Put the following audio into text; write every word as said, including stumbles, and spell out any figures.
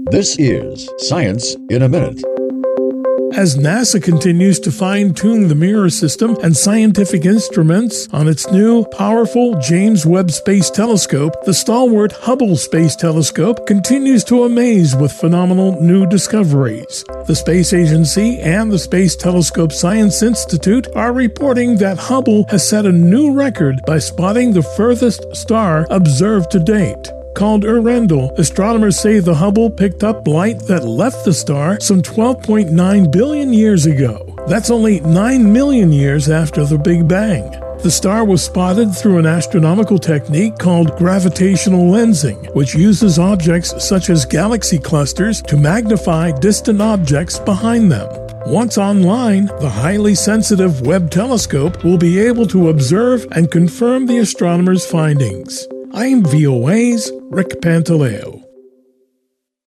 This is Science in a Minute. As NASA continues to fine-tune the mirror system and scientific instruments on its new, powerful James Webb Space Telescope, the stalwart Hubble Space Telescope continues to amaze with phenomenal new discoveries. The Space Agency and the Space Telescope Science Institute are reporting that Hubble has set a new record by spotting the furthest star observed to date. Called Earendel, astronomers say the Hubble picked up light that left the star some twelve point nine billion years ago. That's only nine million years after the Big Bang. The star was spotted through an astronomical technique called gravitational lensing, which uses objects such as galaxy clusters to magnify distant objects behind them. Once online, the highly sensitive Webb telescope will be able to observe and confirm the astronomers' findings. I'm V O A's Rick Pantaleo.